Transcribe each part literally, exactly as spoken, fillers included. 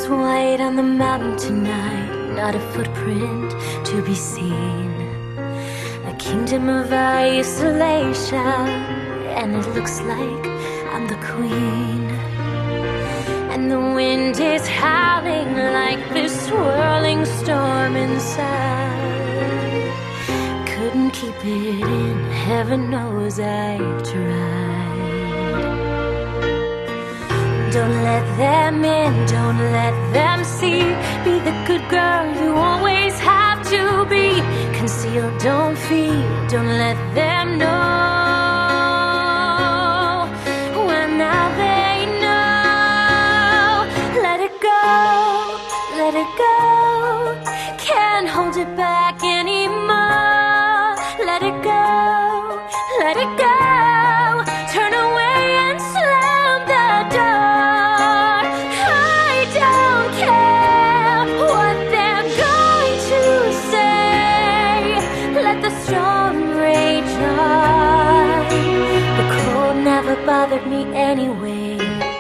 is white on the mountain tonight, not a footprint to be seen. A kingdom of isolation, and it looks like I'm the queen. And the wind is howling like this swirling storm inside. Couldn't keep it in, heaven knows I've tried. Don't let them in, don't let them see. Be the good girl you always have to be. Conceal, don't feel, don't let them know. Well, now they know. Let it go, let it go. Can't hold it back anymore. Let it go, let it go. Turn away and slam the door. I don't care what they're going to say. Let the storm rage on. The cold never bothered me anyway.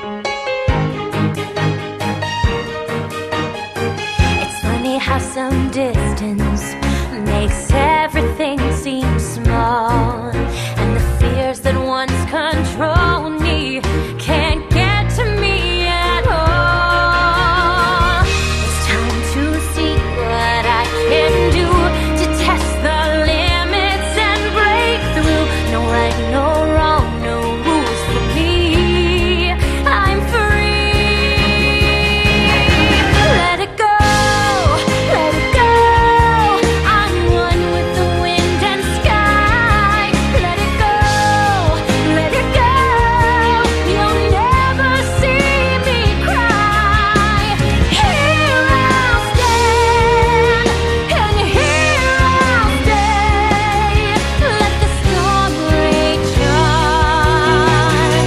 It's funny how some distance makes everything seem small, and the fears that once controlled me can't get to me at all. It's time to see what I can do to test the limits and break through. No right, no wrong, no rules for me. I'm free. Let it go, let it go. I'm one with the wind and sky. Let it go, let it go. You'll never see me cry. Here I'll stand, and here I'll stay. Let the storm rage on.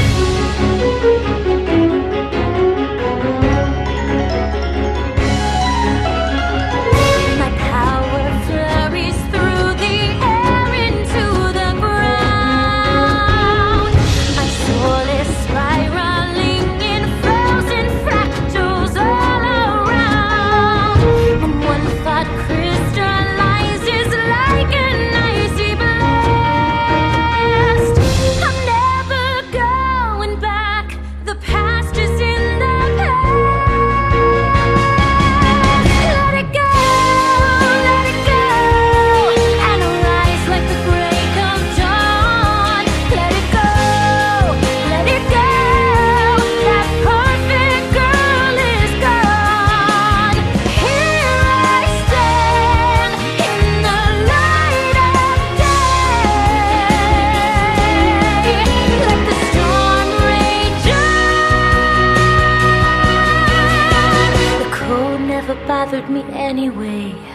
My power flurries through the air into the ground. My soul is spiraling in frozen fractals all around. And one thought crystallizes like an icy blast. I'm never going back. The past is in the past. Let it go, let it go, and rise like the break of dawn. Let it go, let it go. That perfect girl is gone. Here I stand in the light of day. Let the storm rage on. The cold never bothered me anyway.